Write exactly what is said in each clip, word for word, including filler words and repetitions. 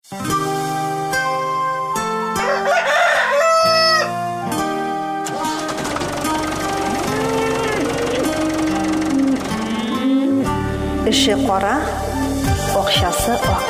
Эше кара, акчасы ак.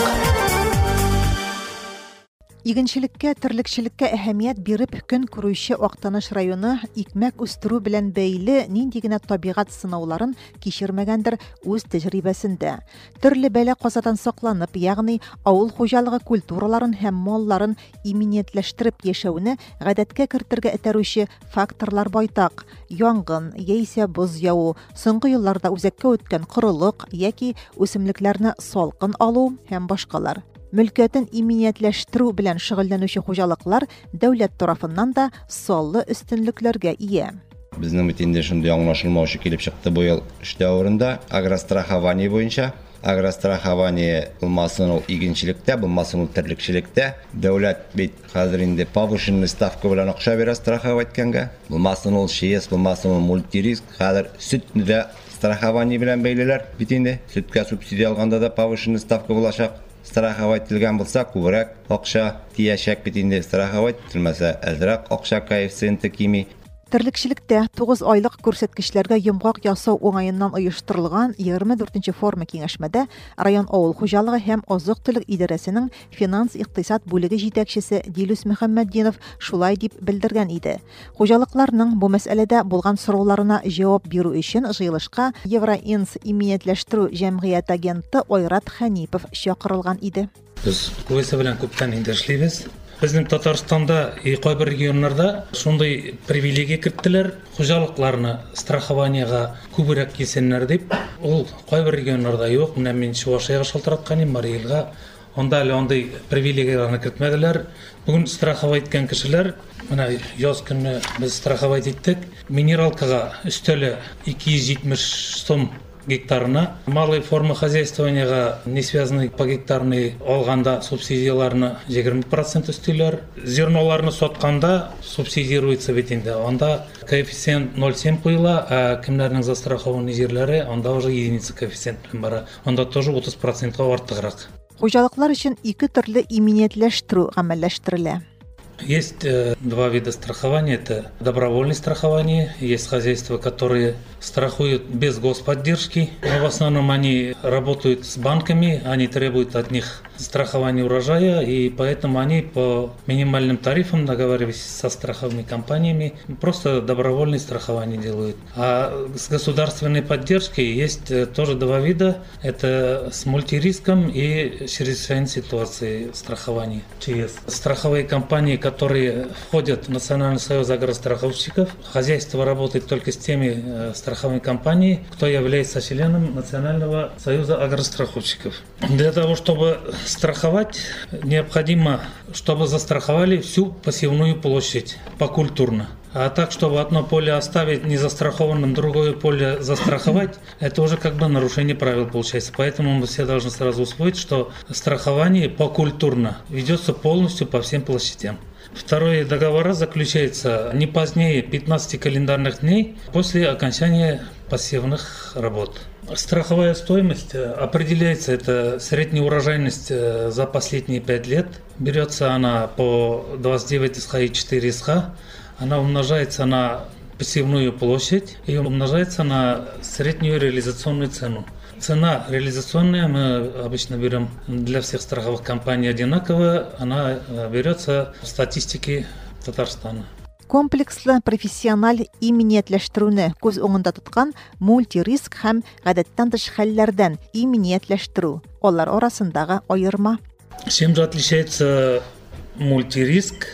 Игенчелеккә, терлекчелеккә әһәмият биреп, көн күрүче Актаныш районы икмәк үстерү белән бәйле нинди генә табигать сынауларын кичермәгәндер үз тәҗрибәсендә. Төрле бәла-казадан сакланып, ягъни авыл хуҗалыгы культураларын һәм малларын иминиятләштереп яшәүне гадәткә кертергә этәрүче факторлар байтак. Янгын, яисә боз яу, соңгы елларда үзәккә үткән корылык яки үсемлекләрне салкын алу һәм башкалар. Мөлкәтен иминиятләштерү белән шөгыльләнүче хуҗалыклар дәүләт тарафыннан да саллы өстенлекләргә ия. Безнең бит инде шундый аңлашылмаучы килеп чыкты бу ел эш дәврендә агрострахование буенча. Агрострахование булмасын ул игенчелектә, булмасын ул терлекчелектә. Дәүләт бит хәзер инде повышенный ставка белән акча бирә страховать иткәнгә. Булмасын ул ШИЭС, булмасын ул мультириск. Хәзер сөтне дә страхование белән бәйлеләр бит инде. Сөткә субсидия алганда да повышенный ставка булачак. Страховать ителгән булса, күбрәк акча тиячәк бит инде. Страховать ителмәсә, әзрәк акча коэффициенты кими. Терлекчелектә тугыз айлык күрсәткечләргә йомгак ясау уңаеннан оештырылган егерме дүртенче форма киңәшмәдә район авыл хуҗалыгы һәм азык-төлек идарәсенең финанс-икътисад бүлеге җитәкчесе Дилүс Мөхәммәтдинов шулай дип белдергән иде. Хуҗалыкларның бу мәсьәләдә булган сорауларына җавап бирү өчен җыелышка Евроинс иминиятләштерү җәмгыяте агенты Айрат Хәнипов чакырылган иде. Без күбесе белән күптән инде эшлибез. Безнең Татарстанда и кайбер регионнарда шундый привилегия кертеләр, хуҗалыкларны страхованиягә күбрәк кисеннәр дип. Ул кайбер регионнарда юк. Менә мин Чувашиягә шалтыраткан идем, Мариилга. Онда әле андый привилегияларны кертмәделәр. Бүген страховать иткән кешеләр, менә яз көнне без страховать иттек. Минералкага өстәле ике йөз җитмеш сум гектарына, малый форма хозяйствованиягә не связанный по гектарный алганда субсидияларны егерме процент өстиләр. Зерноларны сатканда субсидируется бит инде. Анда коэффициент ноль целых семь куела, а кемнәрнең застрахованный җирләре, анда уже единица коэффициент белән бара. Анда тоже утыз процентка артыграк. Хуҗалыклар өчен ике төрле иминиятләштерү гамәлләштерелә. Есть э, два вида страхования. Это добровольное страхование. Есть хозяйства, которые страхуют без господдержки. Но в основном они работают с банками, они требуют от них страхования урожая, и поэтому они по минимальным тарифам, договариваясь со страховыми компаниями, просто добровольное страхование делают. А с государственной поддержкой есть тоже два вида. Это с мультириском и чрезвычайной ситуации страхования. ЧС. Страховые компании, которые входят в Национальный союз агростраховщиков. Хозяйство работает только с теми э, страховыми компаниями, кто является членом Национального союза агростраховщиков. Для того, чтобы страховать, необходимо, чтобы застраховали всю посевную площадь покультурно. А так, чтобы одно поле оставить незастрахованным, другое поле застраховать, это уже как бы нарушение правил получается. Поэтому мы все должны сразу усвоить, что страхование покультурно ведется полностью по всем площадям. Второе, договора заключается не позднее пятнадцати календарных дней после окончания посевных работ. Страховая стоимость определяется, это средняя урожайность за последние пять лет. Берется она по двадцать девять эс ха и четыре эс ха. Она умножается на посевную площадь и умножается на среднюю реализационную цену. Цена реализационная мы обычно берем для всех страховых компаний одинаковая. Она берется в статистике Татарстана. Комплекслы профессиональ иминиятләштерүне күз уңында тоткан мультириск һәм гадәттән тыш хәлләрдән иминиятләштерү. Алар арасындагы аерма. Чем же отличается мультириск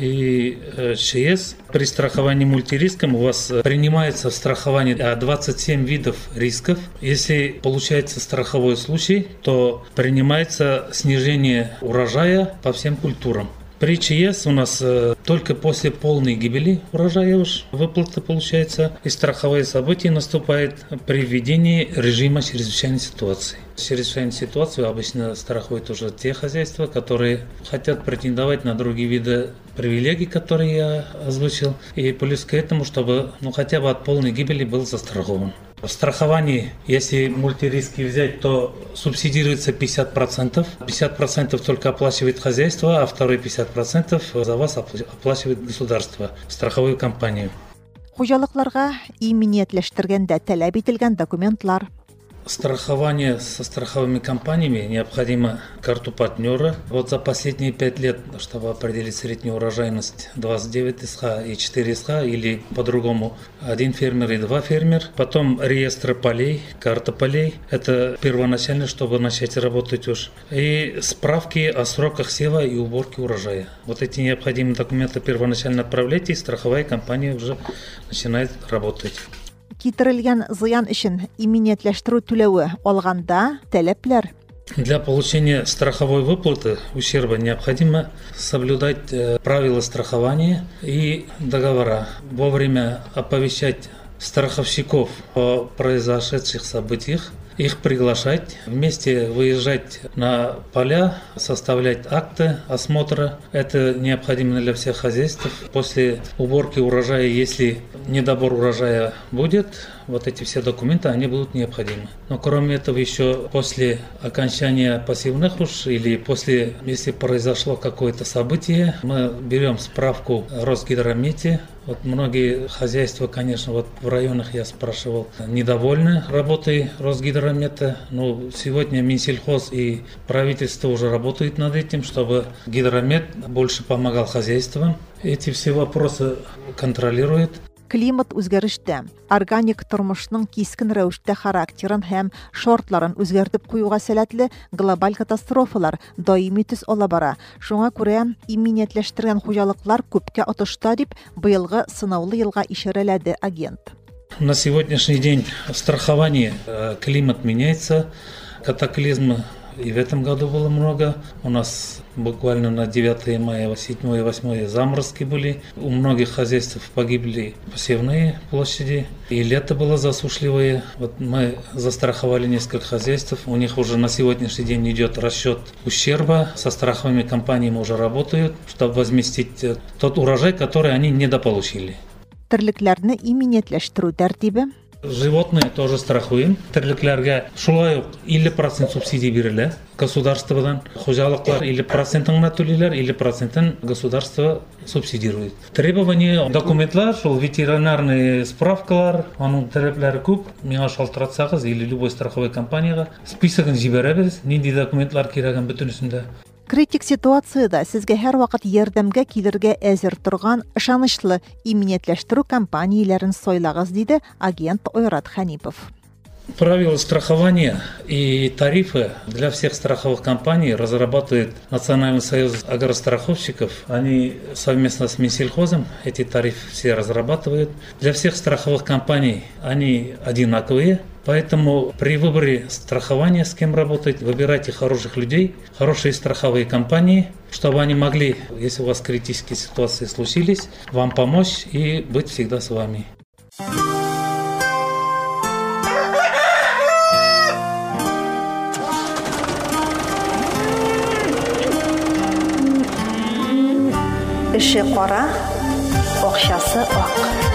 и ЧС? При страховании мультириском у вас принимается в страховании двадцать семь видов рисков. Если получается страховой случай, то принимается снижение урожая по всем культурам. При ЧС у нас э, только после полной гибели урожая уж выплата получается, и страховое событие наступает при введении режима чрезвычайной ситуации. Чрезвычайную ситуацию обычно страхуют уже те хозяйства, которые хотят претендовать на другие виды привилегий, которые я озвучил, и плюс к этому, чтобы ну, хотя бы от полной гибели был застрахован. В страховании, если мультириски взять, то субсидируется пятьдесят процентов. пятьдесят процентов только оплачивает хозяйство, а вторые пятьдесят процентов за вас оплачивает государство, страховую компанию. Хуҗалыкларга иминиятләштергәндә таләп ителгән документлар. Страхование со страховыми компаниями необходимо карту партнера. Вот за последние пять лет, чтобы определить среднюю урожайность двадцать девять СХ и четыре СХ, или по-другому один фермер и два фермер. Потом реестр полей, карта полей. Это первоначально, чтобы начать работать уж. И справки о сроках сева и уборки урожая. Вот эти необходимые документы первоначально отправляйте, и страховая компания уже начинает работать. Китерелгән зыян өчен иминиятләштерү түләве алганда таләпләр. Для получения страховой выплаты ущерба необходимо соблюдать правила страхования и договора. Вовремя оповещать страховщиков о произошедших событиях, их приглашать, вместе выезжать на поля, составлять акты осмотра. Это необходимо для всех хозяйств. После уборки урожая, если недобор урожая будет, вот эти все документы, они будут необходимы. Но кроме этого, еще после окончания посевных уж или после, если произошло какое-то событие, мы берем справку о Росгидромете. Вот многие хозяйства, конечно, вот в районах я спрашивал, недовольны работой Росгидромета. Но сегодня Минсельхоз и правительство уже работают над этим, чтобы Гидромет больше помогал хозяйствам. Эти все вопросы контролирует. Климат үзгәрештә, органик тормышның кискен рәвештә характерын һәм шартларын үзгәртеп куюга сәләтле глобаль катастрофалар даими төс ала бара. Шуңа күрә иминиятләштергән хуҗалыклар күпкә отышта дип быелгы сынаулы елга ишарәләде агент. На сегодняшний день в страховании климат меняется, катаклизмы и в этом году было много. У нас буквально на девятое мая, седьмое и восьмое заморозки были. У многих хозяйств погибли посевные площади. И лето было засушливое. Вот мы застраховали несколько хозяйств. У них уже на сегодняшний день идет расчет ущерба. Со страховыми компаниями уже работают, чтобы возместить тот урожай, который они недополучили. Терлекләрне иминиятләштерү тәртибе. Животные тоже страхуем. Терлекләргә шулай ук илле процент субсидия бирелә государстводан. Хуҗалыклар илле процентын гына түлиләр, илле процентын государство субсидирует. Требования документлар, шул ветеринарный справкалар, аның таләпләре күп. Миңа шалтыратсагыз или любой страховой компанияга списогын җибәрәбез, нинди документлар кирәген бөтенесендә. Критик ситуацияда сезгә һәр вакыт ярдәмгә килергә әзер торган ышанычлы иминиятләштерү компанияләрен сайлагыз, диде агент Ойрат Ханипов. Правила страхования и тарифы для всех страховых компаний разрабатывает Национальный союз агростраховщиков. Они совместно с Минсельхозом эти тарифы все разрабатывают. Для всех страховых компаний они одинаковые. Поэтому при выборе страхования, с кем работать, выбирайте хороших людей, хорошие страховые компании, чтобы они могли, если у вас критические ситуации случились, вам помочь и быть всегда с вами. Эше кара, акчасы ак.